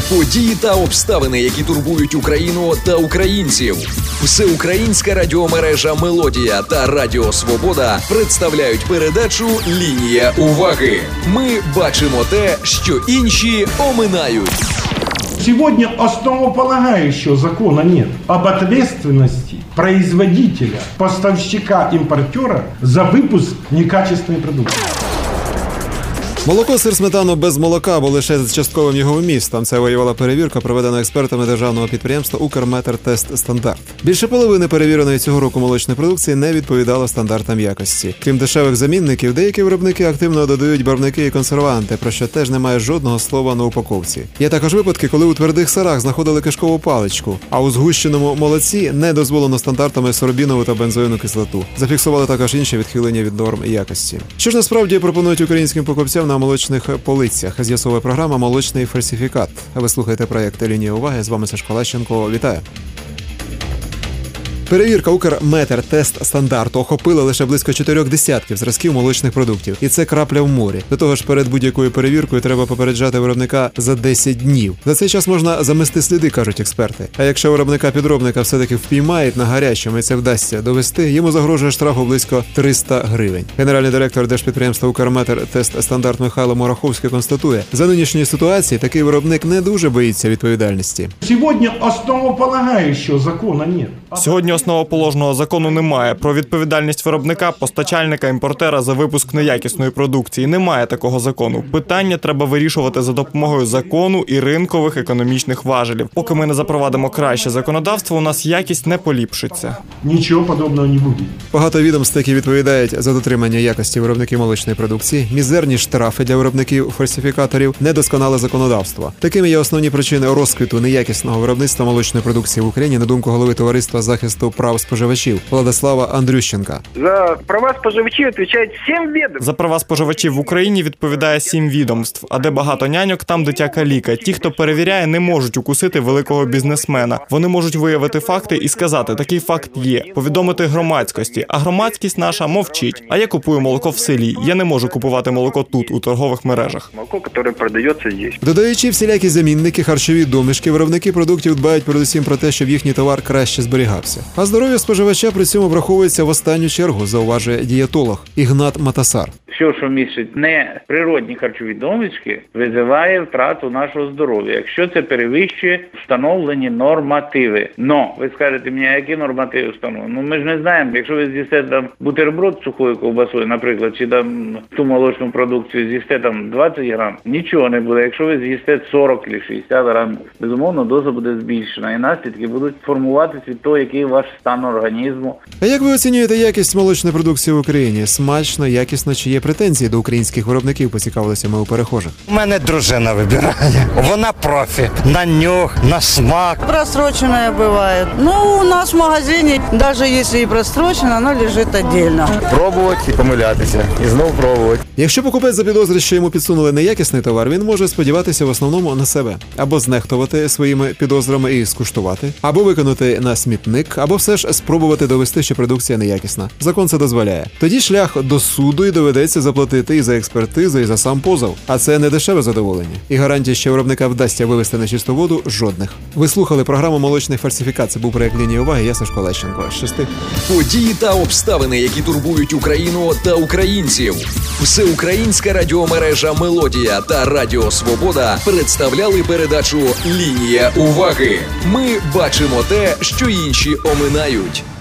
Події та обставини, які турбують Україну та українців. Всеукраїнська радіомережа «Мелодія» та Радіо Свобода представляють передачу «Лінія уваги». Ми бачимо те, що інші оминають. Сегодня основополагающего закона нет об ответственности производителя, поставщика, импортера за выпуск некачественной продукции. Молоко, сир, сметану без молока або лише з частковим його вмістом. Це виявила перевірка, проведена експертами державного підприємства «Укрметр-Тест-Стандарт». Більше половини перевіреної цього року молочної продукції не відповідало стандартам якості. Крім дешевих замінників, деякі виробники активно додають барвники і консерванти, про що теж немає жодного слова на упаковці. Є також випадки, коли у твердих сирах знаходили кишкову паличку, а у згущеному молоці не дозволено стандартами сорбінову та бензоїну кислоту. Зафіксували також інші відхилення від норм якості. Що ж насправді пропонують українським покупцям на молочних полицях? З'ясовує програма «Молочний фальсифікат». Ви слухаєте проєкт «Лінія уваги». З вами Сашко Лещенко. Вітаю! Перевірка «Укрметр-Тест-Стандарт» охопила лише близько 4 десятків зразків молочних продуктів. І це крапля в морі. До того ж, перед будь-якою перевіркою треба попереджати виробника за 10 днів. За цей час можна замести сліди, кажуть експерти. А якщо виробника-підробника все-таки впіймають на гарячому і це вдасться довести, йому загрожує штрафу близько 300 гривень. Генеральний директор держпідприємства «Укрметр-Тест-Стандарт» Михайло Мороховський констатує, за нинішньої ситуації такий виробник не дуже боїться відповідальності. Сегодня основополагающего закона нет. Сьогодні основоположного закону немає. Про відповідальність виробника, постачальника, імпортера за випуск неякісної продукції. Немає такого закону. Питання треба вирішувати за допомогою закону і ринкових економічних важелів. Поки ми не запровадимо краще законодавство, у нас якість не поліпшиться. Нічого подобного не буде. Багато відомств, які відповідають за дотримання якості виробників молочної продукції, мізерні штрафи для виробників-фальсифікаторів, недосконале законодавство. Такими є основні причини розквіту неякісного виробництва молочної продукції в Україні, на думку голови товариства захисту прав споживачів Владислава Андрющенка. За права споживачів відповідають 7 відомств. За права споживачів в Україні відповідає 7 відомств. А де багато няньок, там дитя каліка. Ті, хто перевіряє, не можуть укусити великого бізнесмена. Вони можуть виявити факти і сказати, такий факт є. Повідомити громадськості. А громадськість наша мовчить. А я купую молоко в селі. Я не можу купувати молоко тут, у торгових мережах. Молоко, яке продається здесь. Додаючи всілякі замінники, харчові домішки, виробники продуктів дбають передусім про те, щоб їхній товар краще зберігався. А здоров'я споживача при цьому враховується в останню чергу, зауважує дієтолог Ігнат Матасар. Все, що містить не природні харчові домішки, визиває втрату нашого здоров'я, якщо це перевищує встановлені нормативи. Но, ви скажете мені, які нормативи встановлені? Ну, ми ж не знаємо, якщо ви з'їсте там бутерброд з сухою ковбасою, наприклад, чи там ту молочну продукцію з'їсте там 20 грам, нічого не буде. Якщо ви з'їсте 40 чи 60 грам, безумовно, доза буде збільшена і наслідки будуть формуватися від того, який ваш стан організму. А як ви оцінюєте якість молочної продукції в Україні? Смачно, якісно, чи є претензії до українських виробників, поцікавилися ми у перехожих. У мене дружина вибирає. Вона профі. На нюх, на смак. Просроченная бывает. Ну, у нас в магазине, даже если и просрочено, оно лежит отдельно. Пробувати і помилятися. І знову пробувати. Якщо покупець запідозрить, що йому підсунули неякісний товар, він може сподіватися в основному на себе. Або знехтувати своїми підозрами і скуштувати, або викинути на смітник, або все ж спробувати довести, що продукція неякісна. Закон це дозволяє. Тоді шлях до суду і доведеться заплатити і за експертизу, і за сам позов. А це не дешеве задоволення. І гарантії, що виробника вдасться вивести на чисту воду, жодних. Ви слухали програму «Молочний фальсифікат». Це був проєкт «Лінія уваги». Я Сашко Лещенко. Щасти. Події та обставини, які турбують Україну та українців. Всеукраїнська радіомережа «Мелодія» та Радіо Свобода представляли передачу «Лінія уваги». Ми бачимо те, що інші оминають.